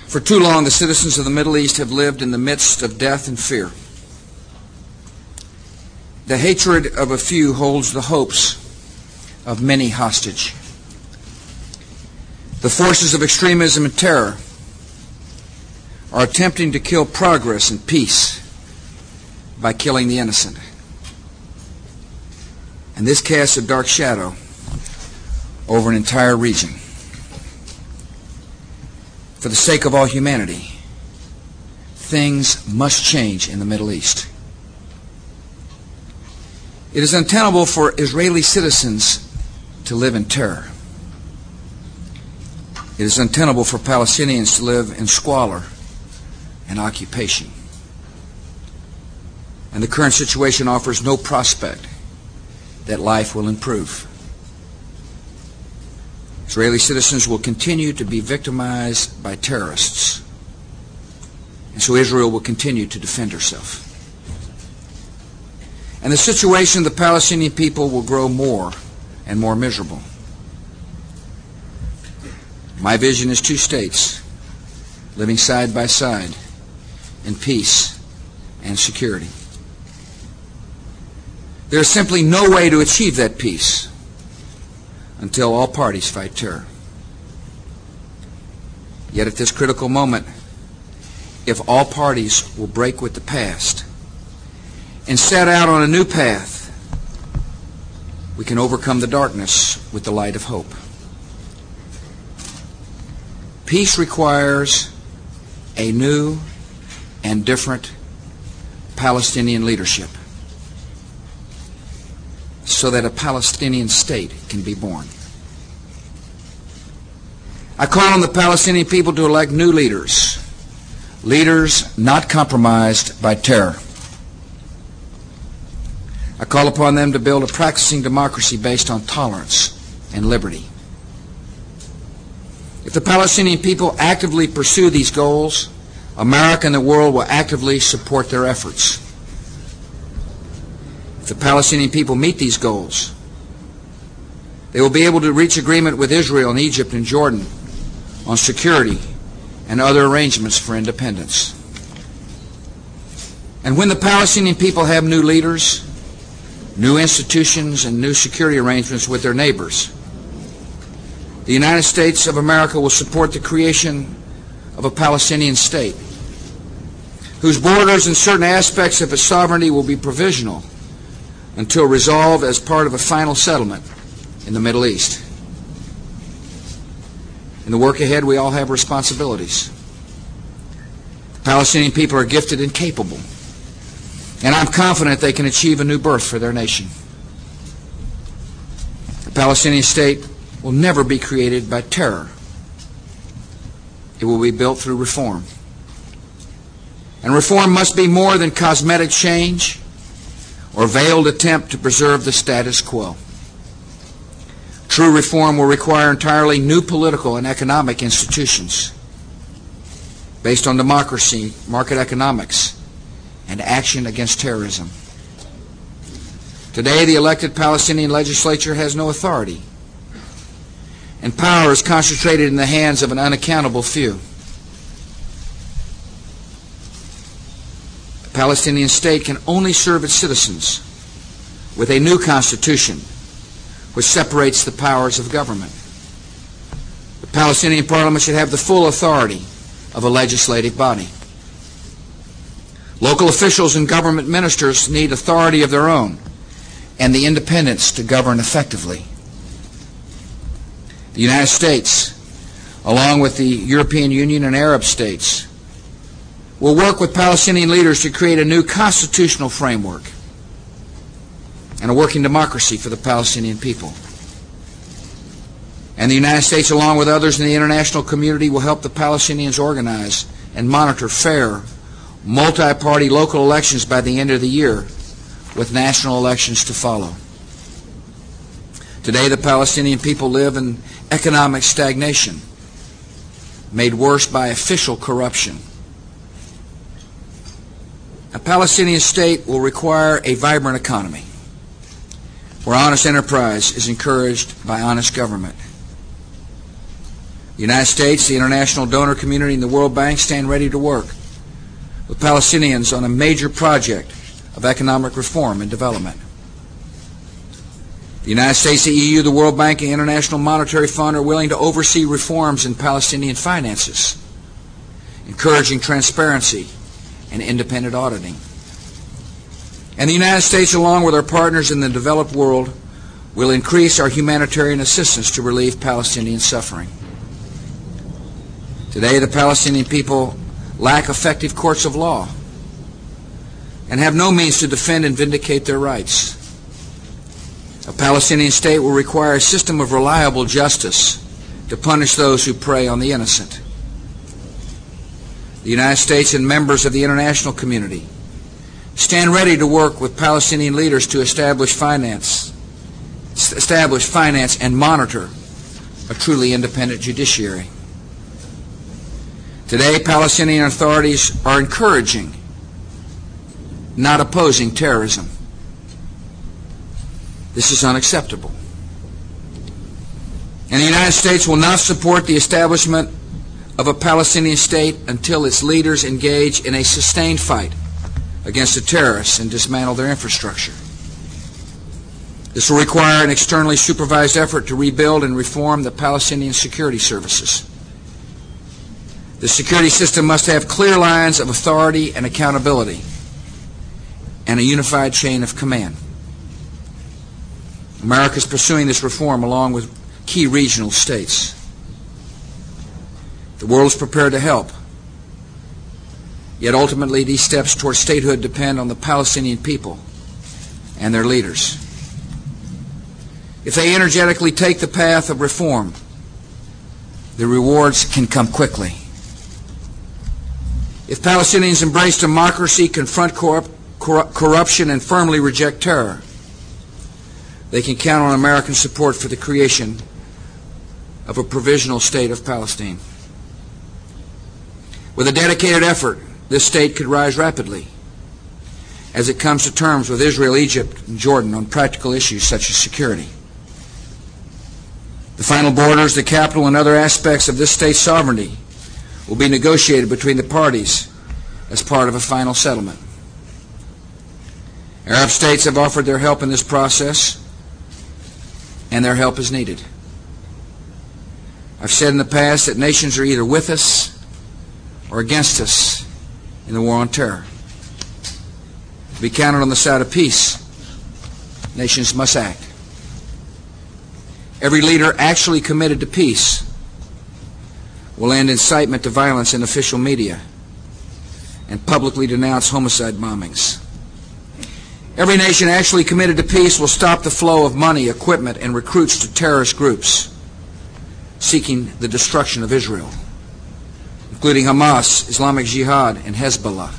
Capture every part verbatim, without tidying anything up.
For too long, the citizens of the Middle East have lived in the midst of death and fear. The hatred of a few holds the hopes of many hostage. The forces of extremism and terror are attempting to kill progress and peace by killing the innocent. And this casts a dark shadow over an entire region. For the sake of all humanity, things must change in the Middle East. It is untenable for Israeli citizens to live in terror. It is untenable for Palestinians to live in squalor and occupation. And the current situation offers no prospect that life will improve. Israeli citizens will continue to be victimized by terrorists. And so Israel will continue to defend herself. And the situation of the Palestinian people will grow more and more miserable. My vision is two states living side by side in peace and security. There is simply no way to achieve that peace until all parties fight terror. Yet at this critical moment, if all parties will break with the past and set out on a new path, we can overcome the darkness with the light of hope. Peace requires a new and different Palestinian leadership so that a Palestinian state can be born. I call on the Palestinian people to elect new leaders, leaders not compromised by terror. I call upon them to build a practicing democracy based on tolerance and liberty. If the Palestinian people actively pursue these goals, America and the world will actively support their efforts. If the Palestinian people meet these goals, they will be able to reach agreement with Israel and Egypt and Jordan on security and other arrangements for independence. And when the Palestinian people have new leaders, new institutions, and new security arrangements with their neighbors, the United States of America will support the creation of a Palestinian state whose borders and certain aspects of its sovereignty will be provisional until resolved as part of a final settlement in the Middle East. In the work ahead, we all have responsibilities. The Palestinian people are gifted and capable, and I'm confident they can achieve a new birth for their nation. The Palestinian state will never be created by terror. It will be built through reform. And reform must be more than cosmetic change or veiled attempt to preserve the status quo. True reform will require entirely new political and economic institutions based on democracy, market economics, and action against terrorism. Today, the elected Palestinian legislature has no authority, and power is concentrated in the hands of an unaccountable few. The Palestinian state can only serve its citizens with a new constitution which separates the powers of government. The Palestinian parliament should have the full authority of a legislative body. Local officials and government ministers need authority of their own and the independence to govern effectively. The United States, along with the European Union and Arab states, will work with Palestinian leaders to create a new constitutional framework and a working democracy for the Palestinian people. And the United States, along with others in the international community, will help the Palestinians organize and monitor fair, multi-party local elections by the end of the year, with national elections to follow. Today, the Palestinian people live in economic stagnation, made worse by official corruption. A Palestinian state will require a vibrant economy, where honest enterprise is encouraged by honest government. The United States, the international donor community, and the World Bank stand ready to work with Palestinians on a major project of economic reform and development. The United States, the E U, the World Bank, and the International Monetary Fund are willing to oversee reforms in Palestinian finances, encouraging transparency and independent auditing. And the United States, along with our partners in the developed world, will increase our humanitarian assistance to relieve Palestinian suffering. Today, the Palestinian people lack effective courts of law and have no means to defend and vindicate their rights. A Palestinian state will require a system of reliable justice to punish those who prey on the innocent. The United States and members of the international community stand ready to work with Palestinian leaders to establish finance, establish, finance, and monitor a truly independent judiciary. Today, Palestinian authorities are encouraging, not opposing terrorism. This is unacceptable. And the United States will not support the establishment of a Palestinian state until its leaders engage in a sustained fight against the terrorists and dismantle their infrastructure. This will require an externally supervised effort to rebuild and reform the Palestinian security services. The security system must have clear lines of authority and accountability and a unified chain of command. America is pursuing this reform along with key regional states. The world is prepared to help. Yet ultimately, these steps toward statehood depend on the Palestinian people and their leaders. If they energetically take the path of reform, the rewards can come quickly. If Palestinians embrace democracy, confront corrupt, corrupt, corruption, and firmly reject terror, they can count on American support for the creation of a provisional state of Palestine. With a dedicated effort, this state could rise rapidly as it comes to terms with Israel, Egypt, and Jordan on practical issues such as security. The final borders, the capital, and other aspects of this state's sovereignty will be negotiated between the parties as part of a final settlement. Arab states have offered their help in this process, and their help is needed. I've said in the past that nations are either with us or against us in the war on terror. To be counted on the side of peace, nations must act. Every leader actually committed to peace will end incitement to violence in official media and publicly denounce homicide bombings. Every nation actually committed to peace will stop the flow of money, equipment, and recruits to terrorist groups seeking the destruction of Israel, including Hamas, Islamic Jihad, and Hezbollah.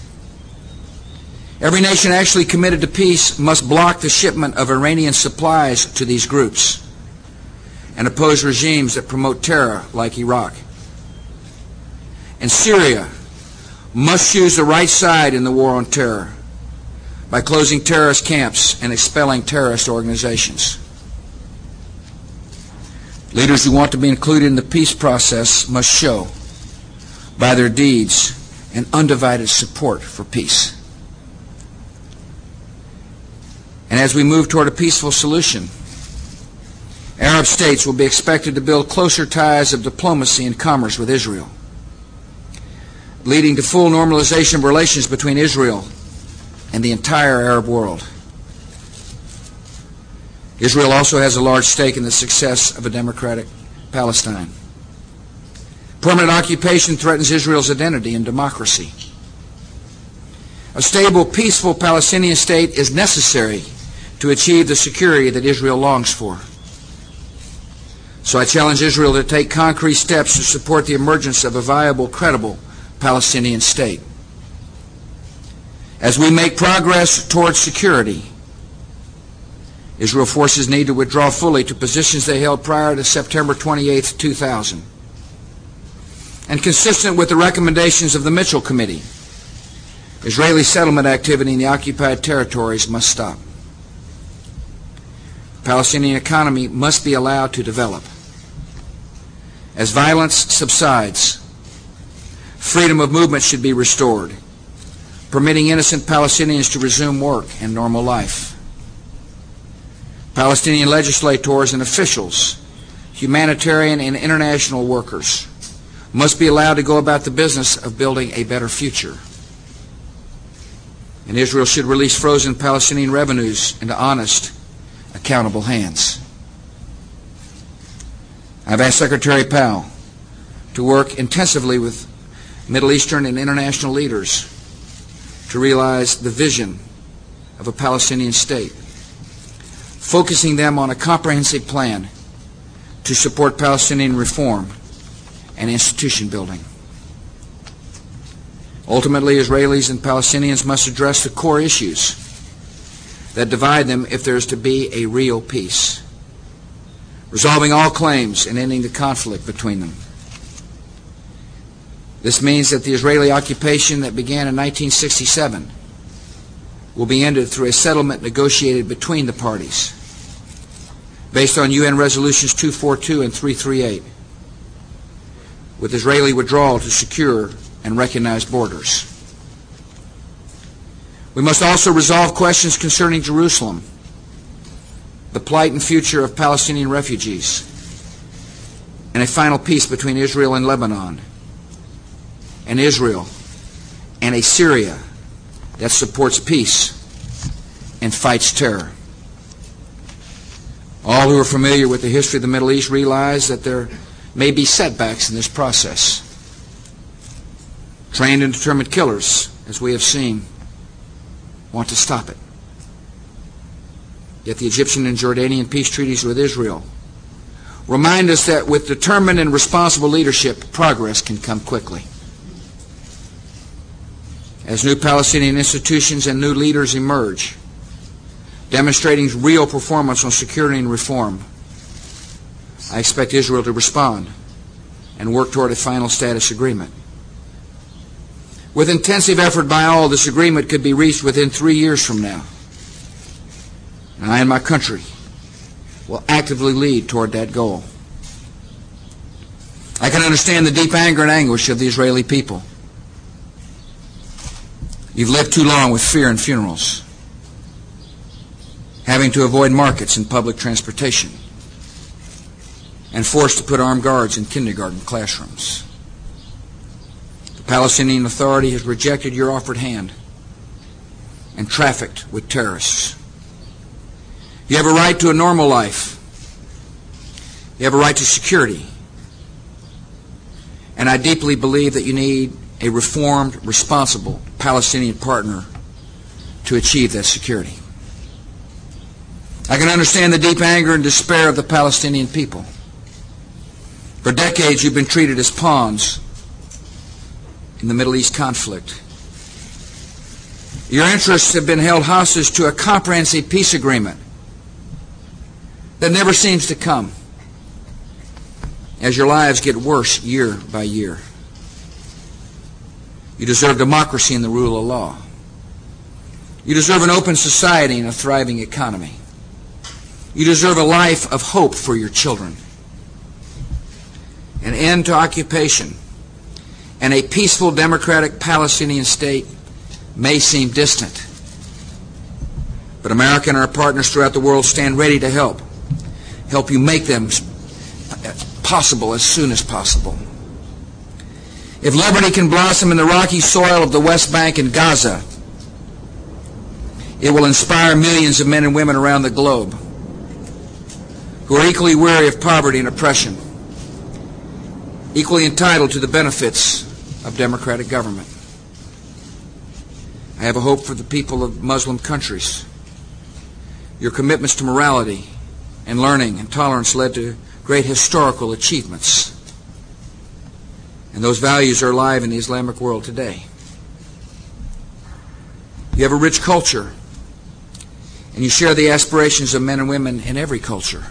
Every nation actually committed to peace must block the shipment of Iranian supplies to these groups and oppose regimes that promote terror like Iraq. And Syria must choose the right side in the war on terror by closing terrorist camps and expelling terrorist organizations. Leaders who want to be included in the peace process must show by their deeds an undivided support for peace. And as we move toward a peaceful solution, Arab states will be expected to build closer ties of diplomacy and commerce with Israel, leading to full normalization of relations between Israel and the entire Arab world. Israel also has a large stake in the success of a democratic Palestine. Permanent occupation threatens Israel's identity and democracy. A stable, peaceful Palestinian state is necessary to achieve the security that Israel longs for. So I challenge Israel to take concrete steps to support the emergence of a viable, credible Palestinian state. As we make progress towards security, Israel forces need to withdraw fully to positions they held prior to September twenty-eighth, two thousand. And consistent with the recommendations of the Mitchell Committee, Israeli settlement activity in the occupied territories must stop. The Palestinian economy must be allowed to develop. As violence subsides, freedom of movement should be restored, permitting innocent Palestinians to resume work and normal life. Palestinian legislators and officials, humanitarian and international workers, must be allowed to go about the business of building a better future. And Israel should release frozen Palestinian revenues into honest, accountable hands. I've asked Secretary Powell to work intensively with Middle Eastern and international leaders to realize the vision of a Palestinian state, focusing them on a comprehensive plan to support Palestinian reform and institution building. Ultimately, Israelis and Palestinians must address the core issues that divide them if there is to be a real peace, resolving all claims and ending the conflict between them. This means that the Israeli occupation that began in nineteen sixty-seven will be ended through a settlement negotiated between the parties based on U N Resolutions two forty-two and three thirty-eight, with Israeli withdrawal to secure and recognize borders. We must also resolve questions concerning Jerusalem, the plight and future of Palestinian refugees, and a final peace between Israel and Lebanon, and Israel and a Syria that supports peace and fights terror. All who are familiar with the history of the Middle East realize that there may be setbacks in this process. Trained and determined killers, as we have seen, want to stop it. Yet the Egyptian and Jordanian peace treaties with Israel remind us that with determined and responsible leadership, progress can come quickly. As new Palestinian institutions and new leaders emerge, demonstrating real performance on security and reform, I expect Israel to respond and work toward a final status agreement. With intensive effort by all, this agreement could be reached within three years from now. And I and my country will actively lead toward that goal. I can understand the deep anger and anguish of the Israeli people. You've lived too long with fear and funerals, having to avoid markets and public transportation, and forced to put armed guards in kindergarten classrooms. The Palestinian Authority has rejected your offered hand and trafficked with terrorists. You have a right to a normal life. You have a right to security. And I deeply believe that you need a reformed, responsible Palestinian partner to achieve that security. I can understand the deep anger and despair of the Palestinian people. For decades, you've been treated as pawns in the Middle East conflict. Your interests have been held hostage to a comprehensive peace agreement that never seems to come, as your lives get worse year by year. You deserve democracy and the rule of law. You deserve an open society and a thriving economy. You deserve a life of hope for your children. An end to occupation and a peaceful democratic Palestinian state may seem distant, but America and our partners throughout the world stand ready to help, help you make them possible as soon as possible. If liberty can blossom in the rocky soil of the West Bank and Gaza, it will inspire millions of men and women around the globe who are equally weary of poverty and oppression, equally entitled to the benefits of democratic government. I have a hope for the people of Muslim countries. Your commitments to morality and learning and tolerance led to great historical achievements. And those values are alive in the Islamic world today. You have a rich culture, and you share the aspirations of men and women in every culture.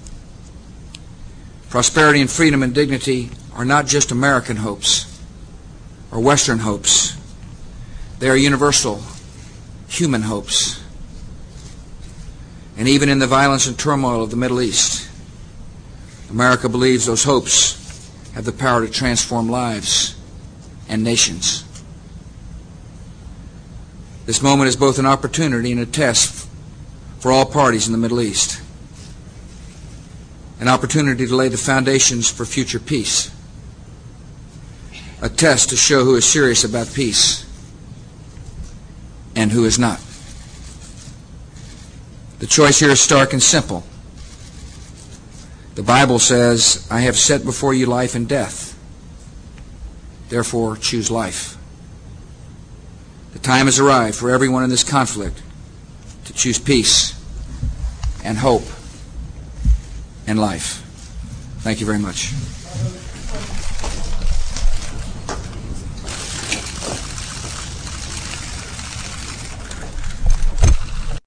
Prosperity and freedom and dignity are not just American hopes or Western hopes. They are universal human hopes. And even in the violence and turmoil of the Middle East, America believes those hopes have the power to transform lives and nations. This moment is both an opportunity and a test for all parties in the Middle East. An opportunity to lay the foundations for future peace. A test to show who is serious about peace and who is not. The choice here is stark and simple. The Bible says, I have set before you life and death. Therefore, choose life. The time has arrived for everyone in this conflict to choose peace and hope and life. Thank you very much.